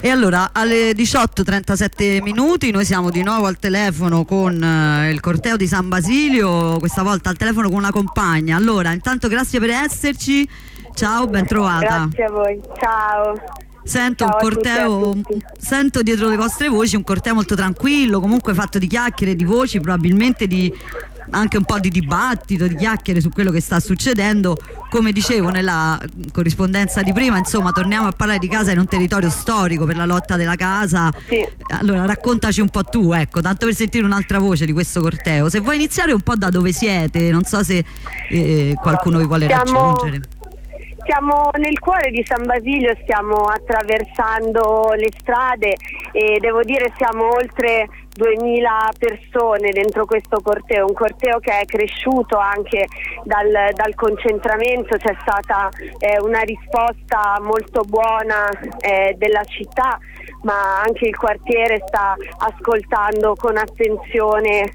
E allora alle 18:37 minuti noi siamo di nuovo al telefono con il corteo di San Basilio, questa volta al telefono con una compagna. Allora, intanto grazie per esserci, ciao, ben trovata. Grazie a voi, ciao. Sento Ciao un corteo, sento dietro le vostre voci un corteo molto tranquillo, comunque fatto di chiacchiere, di voci, probabilmente anche un po' di dibattito, di chiacchiere su quello che sta succedendo. Come dicevo nella corrispondenza di prima, insomma, torniamo a parlare di casa in un territorio storico per la lotta della casa. Sì. Allora raccontaci un po' tu, ecco, tanto per sentire un'altra voce di questo corteo. Se vuoi iniziare un po' da dove siete, non so se qualcuno vi vuole raggiungere. Siamo nel cuore di San Basilio, stiamo attraversando le strade e devo dire siamo oltre 2000 persone dentro questo corteo, un corteo che è cresciuto anche dal concentramento. C'è stata una risposta molto buona della città, ma anche il quartiere sta ascoltando con attenzione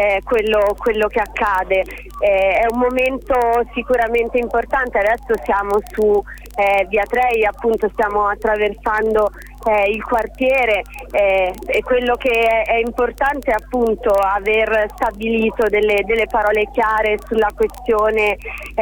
quello che accade. È un momento sicuramente importante. Adesso siamo su via Trei, appunto stiamo attraversando il quartiere, e quello che è importante è appunto aver stabilito delle parole chiare sulla questione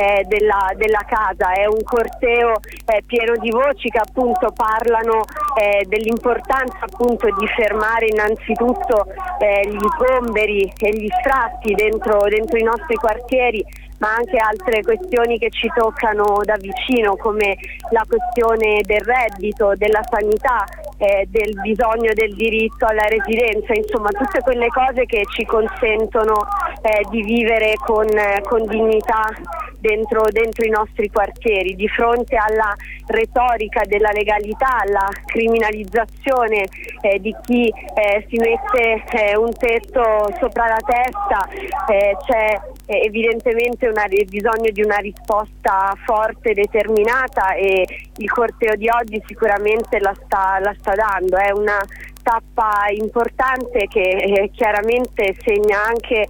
della casa. È un corteo pieno di voci che appunto parlano dell'importanza appunto di fermare innanzitutto gli sgomberi e gli sfratti dentro i nostri quartieri, ma anche altre questioni che ci toccano da vicino, come la questione del reddito, della sanità, del bisogno del diritto alla residenza, insomma tutte quelle cose che ci consentono di vivere con dignità dentro i nostri quartieri. Di fronte alla retorica della legalità, alla criminalizzazione di chi si mette un tetto sopra la testa, c'è evidentemente bisogno di una risposta forte, determinata, e il corteo di oggi sicuramente la sta dando. È una tappa importante che chiaramente segna anche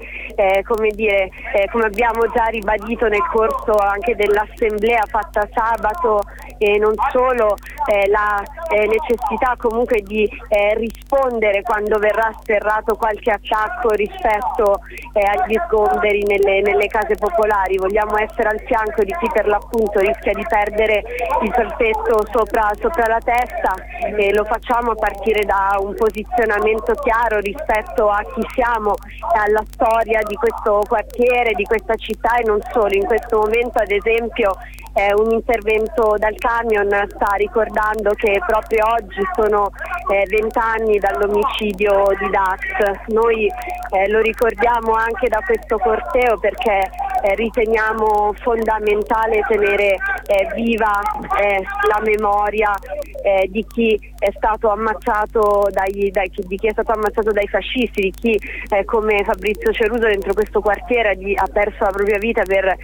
come abbiamo già ribadito nel corso anche dell'assemblea fatta sabato, e non solo, la necessità comunque di rispondere quando verrà sferrato qualche attacco rispetto agli sgomberi nelle case popolari. Vogliamo essere al fianco di chi per l'appunto rischia di perdere il tetto sopra la testa, e lo facciamo a partire da un posizionamento chiaro rispetto a chi siamo e alla storia di questo quartiere, di questa città, e non solo. In questo momento, ad esempio, un intervento dal camion sta ricordando che proprio oggi sono 20 anni dall'omicidio di Dax. Noi lo ricordiamo anche da questo corteo perché riteniamo fondamentale tenere viva la memoria di chi è stato ammazzato di chi è stato ammazzato dai fascisti, di chi come Fabrizio Ceruso dentro questo quartiere ha perso la propria vita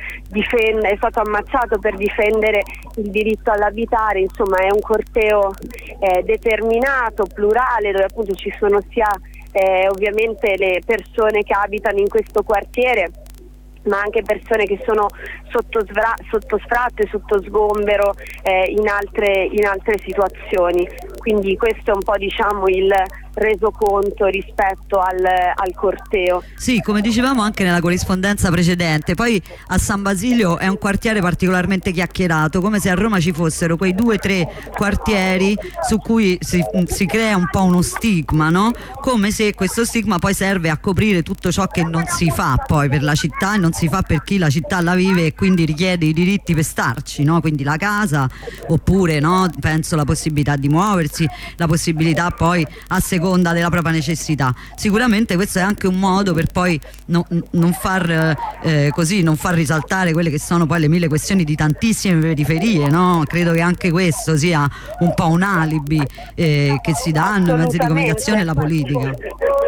è stato ammazzato per difendere il diritto all'abitare. Insomma, è un corteo determinato, plurale, dove appunto ci sono sia ovviamente le persone che abitano in questo quartiere, ma anche persone che sono sotto sfratto e sotto sgombero in altre situazioni. Quindi questo è un po', diciamo, il resoconto rispetto al corteo. Sì, come dicevamo anche nella corrispondenza precedente, poi a San Basilio è un quartiere particolarmente chiacchierato, come se a Roma ci fossero quei 2 o 3 quartieri su cui si crea un po' uno stigma, no? Come se questo stigma poi serve a coprire tutto ciò che non si fa poi per la città e non si fa per chi la città la vive e quindi richiede i diritti per starci, no? Quindi la casa, oppure, no, penso la possibilità di muoversi, la possibilità poi a seconda della propria necessità. Sicuramente questo è anche un modo per poi non far risaltare quelle che sono poi le 1000 questioni di tantissime periferie, no? Credo che anche questo sia un po' un alibi che si danno i mezzi di comunicazione e la politica.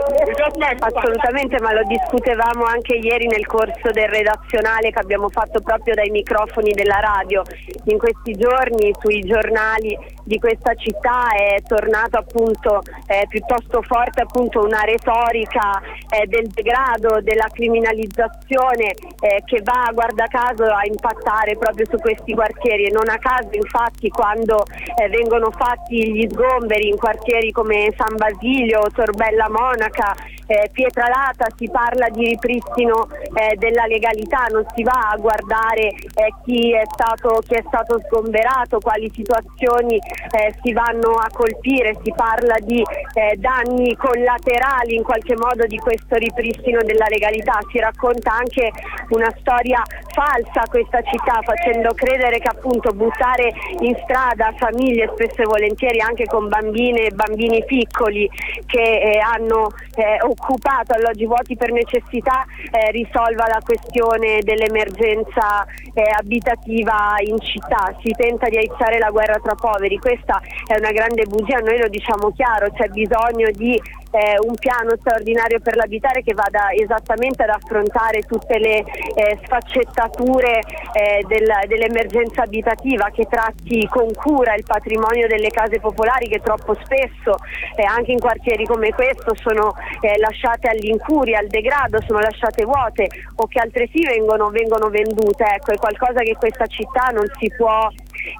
Assolutamente, ma lo discutevamo anche ieri nel corso del redazionale che abbiamo fatto proprio dai microfoni della radio. In questi giorni sui giornali di questa città è tornato appunto piuttosto forte appunto una retorica del degrado, della criminalizzazione che va, guarda caso, a impattare proprio su questi quartieri, e non a caso infatti quando vengono fatti gli sgomberi in quartieri come San Basilio, Torbella Monaca, Pietralata, si parla di ripristino della legalità, non si va a guardare chi è stato sgomberato, quali situazioni si vanno a colpire, si parla di danni collaterali in qualche modo di questo ripristino della legalità. Si racconta anche una storia falsa a questa città, facendo credere che appunto buttare in strada famiglie, spesso e volentieri anche con bambine e bambini piccoli che hanno occupato alloggi vuoti per necessità, risolva la questione dell'emergenza abitativa in città. Si tenta di aizzare la guerra tra poveri, questa è una grande bugia, noi lo diciamo chiaro, c'è bisogno di un piano straordinario per l'abitare che vada esattamente ad affrontare tutte le sfaccettature dell'emergenza abitativa, che tratti con cura il patrimonio delle case popolari che troppo spesso anche in quartieri come questo sono lasciate all'incuria, al degrado, sono lasciate vuote o che altresì vengono vendute. Ecco, è qualcosa che questa città non si può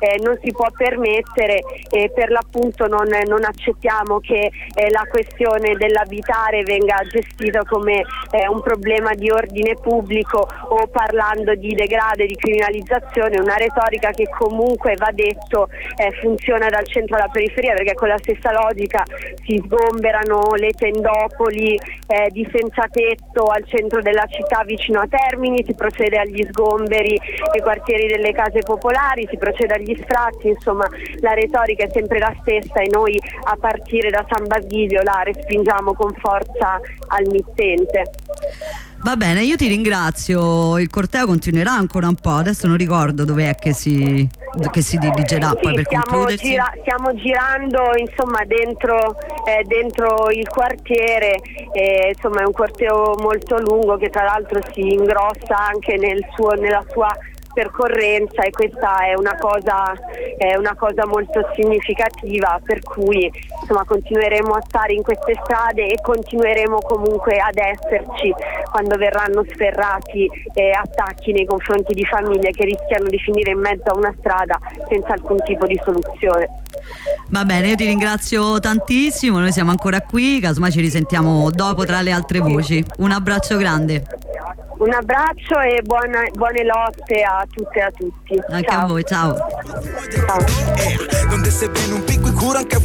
permettere, e per l'appunto non accettiamo che la questione dell'abitare venga gestita come un problema di ordine pubblico o parlando di degrado e di criminalizzazione, una retorica che comunque, va detto, funziona dal centro alla periferia, perché con la stessa logica si sgomberano le tendopoli di senza tetto al centro della città vicino a Termini, si procede agli sgomberi nei quartieri delle case popolari, si procede agli sfratti, insomma la retorica è sempre la stessa e noi a partire da San Basilio la respingiamo con forza al mittente. Va bene, io ti ringrazio. Il corteo continuerà ancora un po', adesso non ricordo dov'è che si dirigerà poi per concludersi. Stiamo girando insomma dentro il quartiere, insomma è un corteo molto lungo che tra l'altro si ingrossa anche nella sua percorrenza, e questa è una cosa molto significativa, per cui insomma continueremo a stare in queste strade e continueremo comunque ad esserci quando verranno sferrati attacchi nei confronti di famiglie che rischiano di finire in mezzo a una strada senza alcun tipo di soluzione. Va bene, io ti ringrazio tantissimo, noi siamo ancora qui, casomai ci risentiamo dopo tra le altre voci. Un abbraccio grande. Un abbraccio e buone lotte a tutte e a tutti. Anche a voi, ciao. Ciao.